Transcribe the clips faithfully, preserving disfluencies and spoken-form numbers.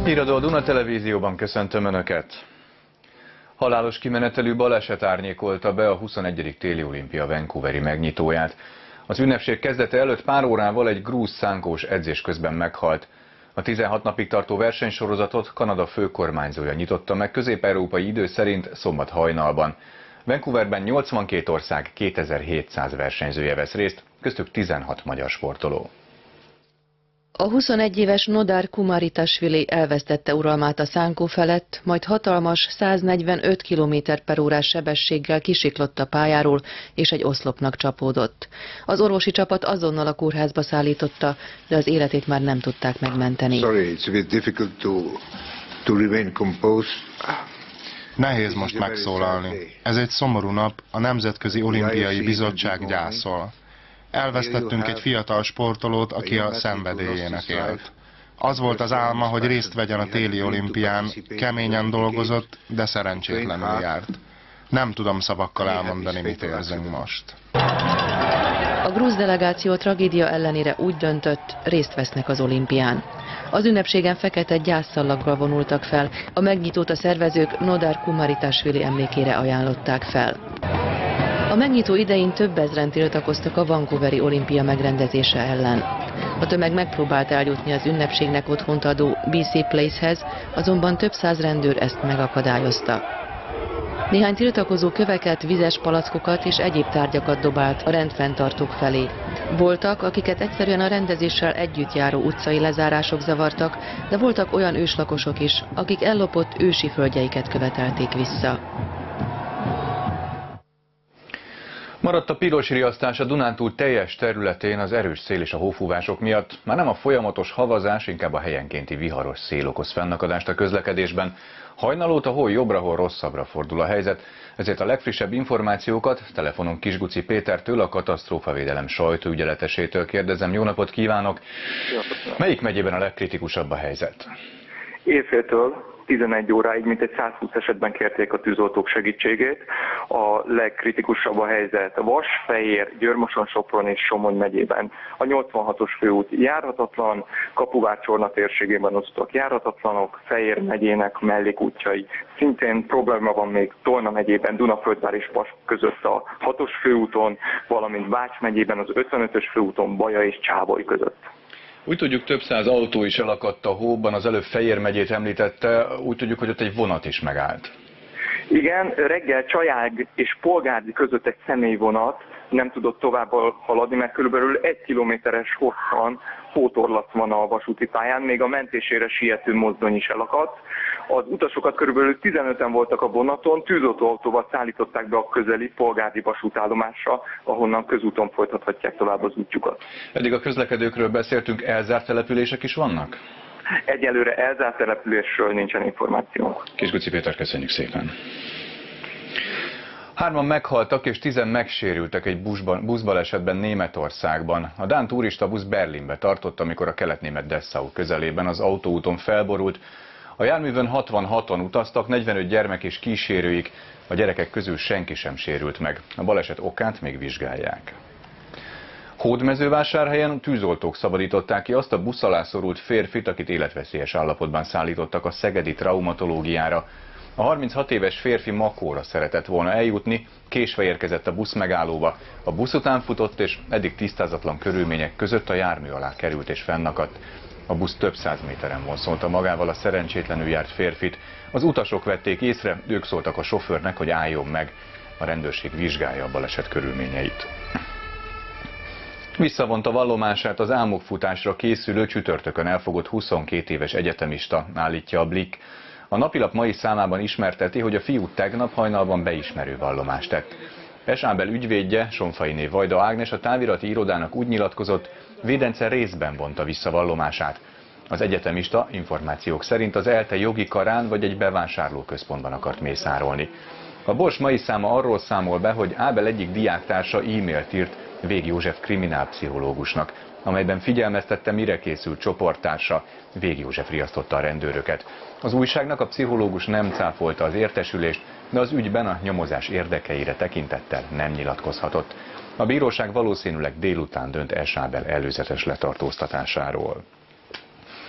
Híradó a Duna Televízióban, köszöntöm Önöket! Halálos kimenetelű baleset árnyékolta be a huszonegyedik téli olimpia vancouveri megnyitóját. Az ünnepség kezdete előtt pár órával egy grúz szánkós edzés közben meghalt. A tizenhat napig tartó versenysorozatot Kanada főkormányzója nyitotta meg közép-európai idő szerint szombat hajnalban. Vancouverben nyolcvankét ország kétezer-hétszáz versenyzője vesz részt, köztük tizenhat magyar sportoló. A huszonegy éves Nodar Kumaritasvili elvesztette uralmát a szánkó felett, majd hatalmas száznegyvenöt kilométer per órás sebességgel kisiklott a pályáról, és egy oszlopnak csapódott. Az orvosi csapat azonnal a kórházba szállította, de az életét már nem tudták megmenteni. Sorry, it's a bit difficult to, to remain composed. Nehéz most megszólalni. Ez egy szomorú nap, a Nemzetközi Olimpiai Bizottság gyászol. Elvesztettünk egy fiatal sportolót, aki a szenvedélyének élt. Az volt az álma, hogy részt vegyen a téli olimpián, keményen dolgozott, de szerencsétlenül járt. Nem tudom szavakkal elmondani, mit érzünk most. A grúz delegáció tragédia ellenére úgy döntött, részt vesznek az olimpián. Az ünnepségen fekete gyászszallaggal vonultak fel, a megnyitót a szervezők Nodar Kumaritasvili emlékére ajánlották fel. A megnyitó idején több ezren tiltakoztak a vancouveri olimpia megrendezése ellen. A tömeg megpróbált eljutni az ünnepségnek otthont adó bé cé Place-hez, azonban több száz rendőr ezt megakadályozta. Néhány tiltakozó köveket, vizes palackokat és egyéb tárgyakat dobált a rendfenntartók felé. Voltak, akiket egyszerűen a rendezéssel együtt járó utcai lezárások zavartak, de voltak olyan őslakosok is, akik ellopott ősi földjeiket követelték vissza. Maradt a piros riasztás a Dunántúl teljes területén az erős szél és a hófúvások miatt. Már nem a folyamatos havazás, inkább a helyenkénti viharos szél okoz fennakadást a közlekedésben. Hajnal óta hol jobbra, hol rosszabbra fordul a helyzet, ezért a legfrissebb információkat telefonon Kisguci Pétertől, a katasztrófavédelem sajtóügyeletesétől kérdezem. Jó napot kívánok! Melyik megyében a legkritikusabb a helyzet? Éjféltől tizenegy óráig mintegy százhúsz esetben kérték a tűzoltók segítségét. A legkritikusabb a helyzet Vas, Fejér, Győr-Moson-Sopron és Somogy megyében. A nyolcvanhatos főút járhatatlan, Kapuvár-Csorna térségében osztók járhatatlanok, Fejér megyének mellékútjai. Szintén probléma van még Tolna megyében, Dunaföldvár és Vas között a hatos főúton, valamint Vács megyében az ötvenötös főúton Baja és Csávoly között. Úgy tudjuk, több száz autó is elakadt a hóban, az előbb Fejér megyét említette, úgy tudjuk, hogy ott egy vonat is megállt. Igen, reggel Csajág és Polgárdi között egy személyvonat nem tudott tovább haladni, mert körülbelül egy kilométeres hosszan hótorlasz van a vasúti pályán, még a mentésére siető mozdony is elakadt. Az utasokat körülbelül tizenöten voltak a vonaton, tűzoltóautóval szállították be a közeli Polgárdi vasútállomásra, ahonnan közúton folytathatják tovább az útjukat. Eddig a közlekedőkről beszéltünk, elzárt települések is vannak? Egyelőre elzárt településről nincsen információnk. Kisguci Péter, köszönjük szépen! Hárman meghaltak és tizen megsérültek egy buszban, buszbalesetben Németországban. A dán turistabusz Berlinbe tartott, amikor a kelet-német Dessau közelében az autóúton felborult. A járművön hatvanhatan utaztak, negyvenöt gyermek és kísérőik, a gyerekek közül senki sem sérült meg. A baleset okát még vizsgálják. Hódmezővásárhelyen tűzoltók szabadították ki azt a busz alá szorult férfit, akit életveszélyes állapotban szállítottak a szegedi traumatológiára. A harminchat éves férfi Makóra szeretett volna eljutni, késve érkezett a busz megállóba. A busz után futott, és eddig tisztázatlan körülmények között a jármű alá került és fennakadt. A busz több száz méteren vonszolta magával a szerencsétlenül járt férfit. Az utasok vették észre, ők szóltak a sofőrnek, hogy álljon meg. A rendőrség vizsgálja a baleset körülményeit. Visszavonta vallomását az álmokfutásra készülő csütörtökön elfogott huszonkét éves egyetemista, állítja a Blick. A napilap mai számában ismerteti, hogy a fiú tegnap hajnalban beismerő vallomást tett. Es. Ábel ügyvédje, Sonfainé Vajda Ágnes a távirati irodának úgy nyilatkozott, Védence részben vonta vissza vallomását. Az egyetemista információk szerint az ELTE jogi karán vagy egy bevásárlóközpontban akart mészárolni. A Bors mai száma arról számol be, hogy Ábel egyik diáktársa e-mailt írt Vég József kriminálpszichológusnak, amelyben figyelmeztette, mire készült csoporttársa. Vég József riasztotta a rendőröket. Az újságnak a pszichológus nem cáfolta az értesülést, de az ügyben a nyomozás érdekeire tekintettel nem nyilatkozhatott. A bíróság valószínűleg délután dönt Es. Ábel előzetes letartóztatásáról.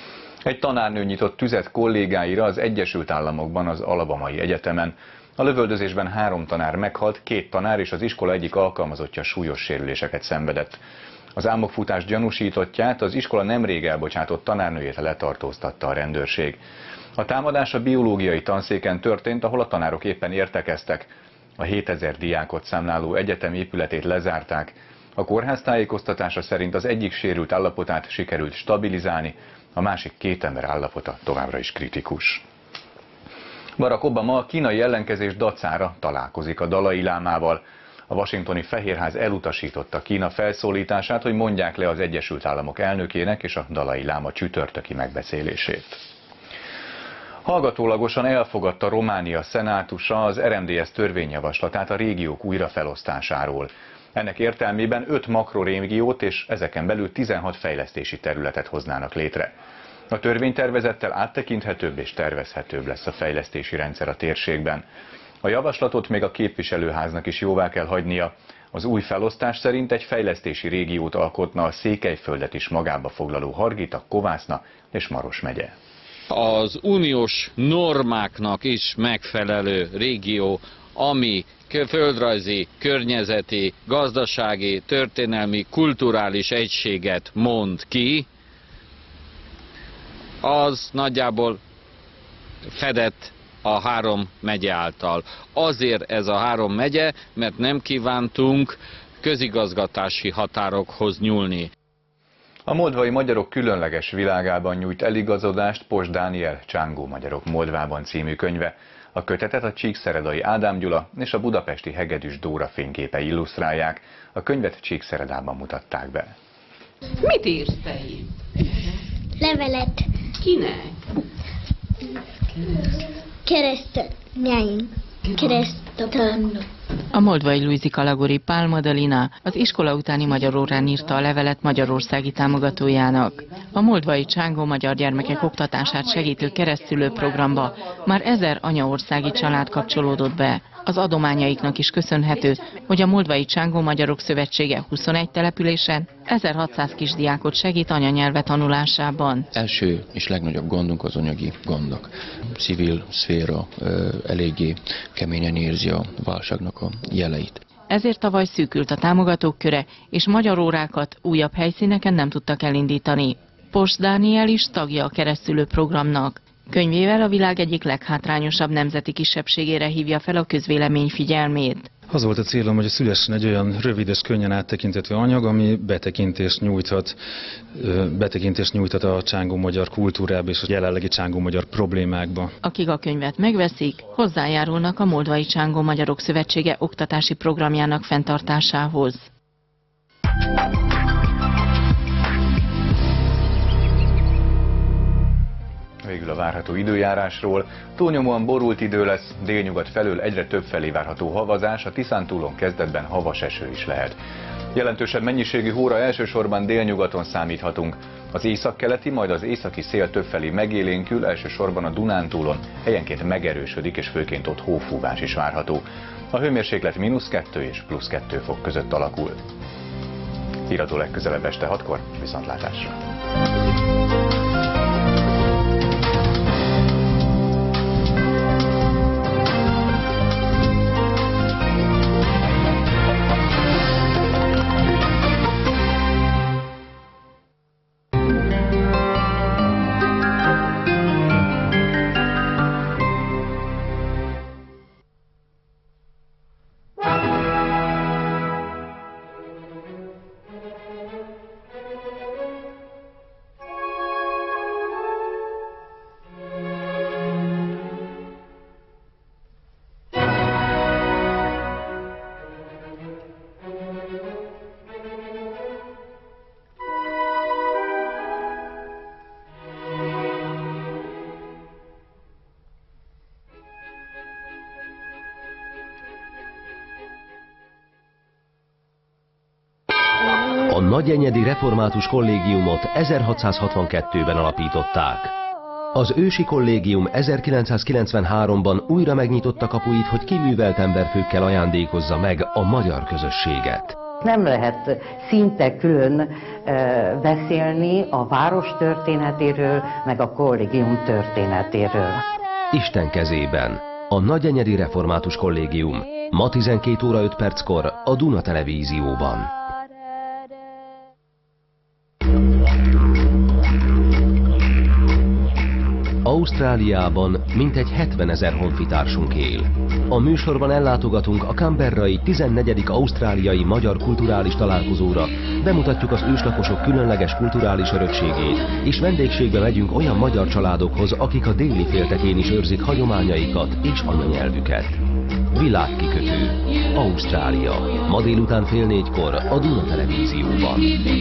Egy tanárnő nyitott tüzet kollégáira az Egyesült Államokban, az Alabamai Egyetemen. A lövöldözésben három tanár meghalt, két tanár és az iskola egyik alkalmazottja súlyos sérüléseket szenvedett. Az álmokfutás gyanúsítottját, az iskola nemrég elbocsátott tanárnőjét letartóztatta a rendőrség. A támadás a biológiai tanszéken történt, ahol a tanárok éppen értekeztek. A hétezer diákot számláló egyetem épületét lezárták. A kórház tájékoztatása szerint az egyik sérült állapotát sikerült stabilizálni, a másik két ember állapota továbbra is kritikus. Barack Obama a kínai ellenkezés dacára találkozik a Dalai Lámával. A washingtoni Fehérház elutasította Kína felszólítását, hogy mondják le az Egyesült Államok elnökének és a Dalai Láma csütörtöki megbeszélését. Hallgatólagosan elfogadta Románia szenátusa az er em dé es törvényjavaslatát a régiók újrafelosztásáról. Ennek értelmében öt makrorégiót és ezeken belül tizenhat fejlesztési területet hoznának létre. A törvénytervezettel áttekinthetőbb és tervezhetőbb lesz a fejlesztési rendszer a térségben. A javaslatot még a képviselőháznak is jóvá kell hagynia. Az új felosztás szerint egy fejlesztési régiót alkotna a Székelyföldet is magába foglaló Hargita, Kovászna és Maros megye. Az uniós normáknak is megfelelő régió, ami földrajzi, környezeti, gazdasági, történelmi, kulturális egységet mond ki, az nagyjából fedett a három megye által. Azért ez a három megye, mert nem kívántunk közigazgatási határokhoz nyúlni. A moldvai magyarok különleges világában nyújt eligazodást Post Dániel Csángó magyarok Moldvában című könyve. A kötetet a Csíkszeredai Ádám Gyula és a budapesti Hegedűs Dóra fényképe illusztrálják. A könyvet Csíkszeredában mutatták be. Mit írsz te itt? Levelet. Kinek? Keresztanyáink. Keresztapámnak. A moldvai Luizika Lagori Pál Madalina az iskola utáni magyar órán írta a levelet magyarországi támogatójának. A moldvai Csángó magyar gyermekek oktatását segítő keresztszülő programba már ezer anyaországi család kapcsolódott be. Az adományaiknak is köszönhető, hogy a Moldvai Csángó Magyarok Szövetsége huszonegy településen ezerhatszáz kisdiákot segít anyanyelve tanulásában. Első és legnagyobb gondunk az anyagi gondok. A civil szféra eléggé keményen érzi a válságnak a jeleit. Ezért tavaly szűkült a támogatók köre, és magyar órákat újabb helyszíneken nem tudtak elindítani. Post Dániel is tagja a keresztszülő programnak. Könyvével a világ egyik leghátrányosabb nemzeti kisebbségére hívja fel a közvélemény figyelmét. Az volt a célom, hogy szülessen egy olyan rövid és könnyen áttekintető anyag, ami betekintést nyújthat, betekintést nyújthat a csángó magyar kultúrába és a jelenlegi csángó magyar problémákba. Akik a könyvet megveszik, hozzájárulnak a Moldvai Csángó Magyarok Szövetsége oktatási programjának fenntartásához. Végül a várható időjárásról. Túlnyomóan borult idő lesz, délnyugat felől egyre több felé várható havazás, a Tiszántúlon kezdetben havas eső is lehet. Jelentősebb mennyiségű hóra elsősorban délnyugaton számíthatunk. Az északkeleti, majd az északi szél többfelé megélénkül, elsősorban a Dunántúlon helyenként megerősödik, és főként ott hófúvás is várható. A hőmérséklet mínusz kettő és plusz kettő fok között alakul. Híradó legközelebb este hatkor, viszontlátásra! A Nagyenyedi Református Kollégiumot ezerhatszázhatvankettőben alapították. Az ősi kollégium ezerkilencszázkilencvenháromban újra megnyitotta kapuit, hogy kiművelt emberfőkkel ajándékozza meg a magyar közösséget. Nem lehet szinte külön beszélni a város történetéről, meg a kollégium történetéről. Isten kezében. A Nagyenyedi Református Kollégium. Ma tizenkét óra öt perckor a Duna Televízióban. Ausztráliában mintegy hetvenezer honfitársunk él. A műsorban ellátogatunk a Canberrai tizennegyedik ausztráliai magyar kulturális találkozóra, bemutatjuk az őslakosok különleges kulturális örökségét, és vendégségbe megyünk olyan magyar családokhoz, akik a déli féltekén is őrzik hagyományaikat és anyanyelvüket. Világkikötő. Ausztrália. Ma délután fél négykor a Duna Televízióban.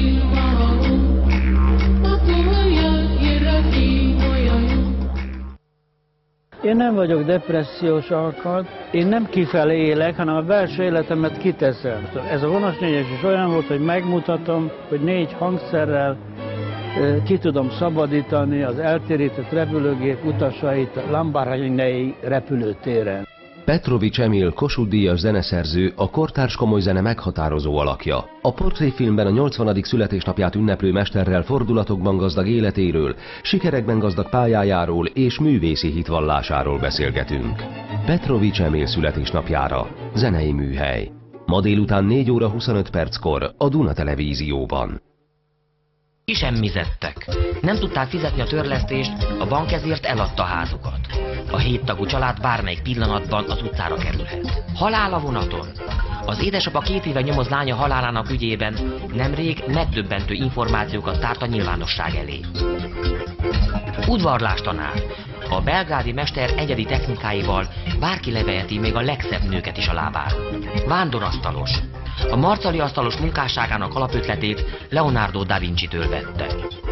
Én nem vagyok depressziós alkat, én nem kifelé élek, hanem a belső életemet kiteszem. Ez a vonas négyes is olyan volt, hogy megmutatom, hogy négy hangszerrel ki tudom szabadítani az eltérített repülőgép utasait a Lambarénei repülőtéren. Petrovics Emil Kossuth-díjas zeneszerző, a kortárs komoly zene meghatározó alakja. A portréfilmben a nyolcvanadik születésnapját ünneplő mesterrel fordulatokban gazdag életéről, sikerekben gazdag pályájáról és művészi hitvallásáról beszélgetünk. Petrovics Emil születésnapjára zenei műhely. Ma délután négy óra huszonöt perckor a Duna Televízióban. Kisemmizettek. Nem tudták fizetni a törlesztést, a bank ezért eladta a házukat. A héttagú család bármelyik pillanatban az utcára kerülhet. Halál a vonaton. Az édesapa két éve nyomoz lánya halálának ügyében, nemrég megdöbbentő információkat tárt a nyilvánosság elé. Udvarlástanár. A belgrádi mester egyedi technikáival bárki leveheti még a legszebb nőket is a lábára. Vándorasztalos. A marcali asztalos munkásságának alapötletét Leonardo da Vinci-től vette.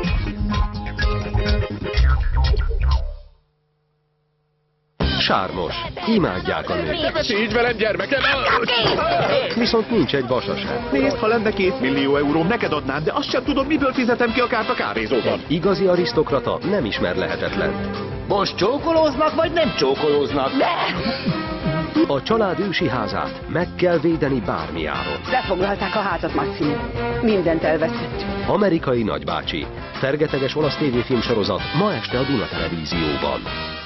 Sármos. Imádják a nők. Ne beszélj így velem, gyermekem! Viszont nincs egy vasa sem. Nézd, ha lenne két millió euróm, neked adnám, de azt sem tudom, miből fizetem ki a kárt a kávézóban. Igazi arisztokrata nem ismer lehetetlen. Most csókolóznak, vagy nem csókolóznak? A család ősi házát meg kell védeni bármi áron. Lefoglalták a házat, Maximum. Mindent elveszett. Amerikai nagybácsi. Fergeteges olasz tévéfilmsorozat ma este a Duna Televízióban.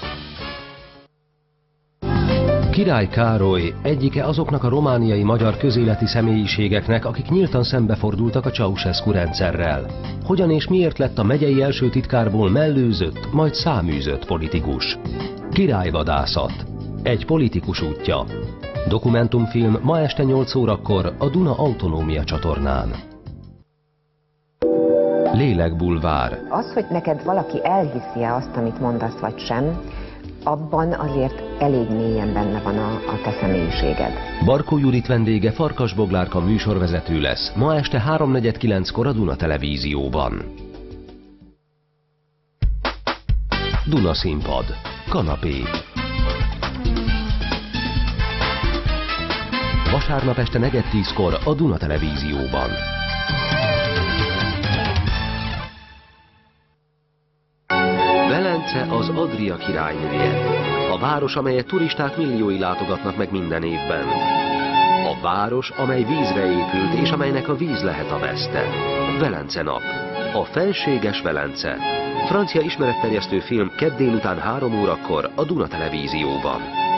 Király Károly egyike azoknak a romániai magyar közéleti személyiségeknek, akik nyíltan szembefordultak a Ceausescu rendszerrel. Hogyan és miért lett a megyei első titkárból mellőzött, majd száműzött politikus? Királyvadászat. Egy politikus útja. Dokumentumfilm ma este nyolc órakor a Duna Autonómia csatornán. Lélekbulvár. Az, hogy neked valaki elhiszi-e azt, amit mondasz, vagy sem, abban azért elég mélyen benne van a, a te személyiséged. Barkó Judit vendége Farkas Boglárka műsorvezető lesz ma este háromnegyed kilenckor a Duna Televízióban. Duna színpad. Kanapé. Vasárnap este negyed tízkor a Duna Televízióban. Velence az Adria királynője. A város, amelyet turisták milliói látogatnak meg minden évben. A város, amely vízre épült, és amelynek a víz lehet a veszte. Velence nap. A felséges Velence. Francia ismeretterjesztő film kedd délután három órakor a Duna Televízióban.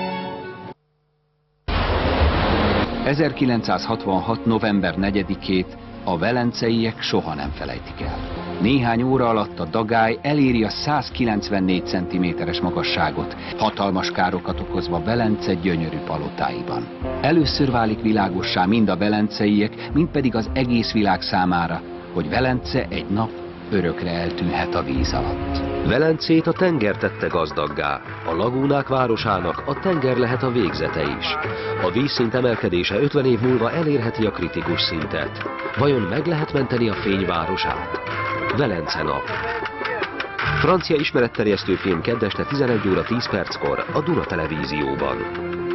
ezerkilencszázhatvanhat. november negyedikét a velenceiek soha nem felejtik el. Néhány óra alatt a dagály eléri a százkilencvennégy centiméteres magasságot, hatalmas károkat okozva Velence gyönyörű palotáiban. Először válik világossá mind a velenceiek, mind pedig az egész világ számára, hogy Velence egy nap örökre eltűnhet a víz alatt. Velencét a tenger tette gazdaggá, a lagúnák városának a tenger lehet a végzete is. A vízszint emelkedése ötven év múlva elérheti a kritikus szintet. Vajon meg lehet menteni a fényvárosát? Velence nap. Francia ismeretterjesztő film kedd este tizenegy óra tíz perckor a Duna Televízióban.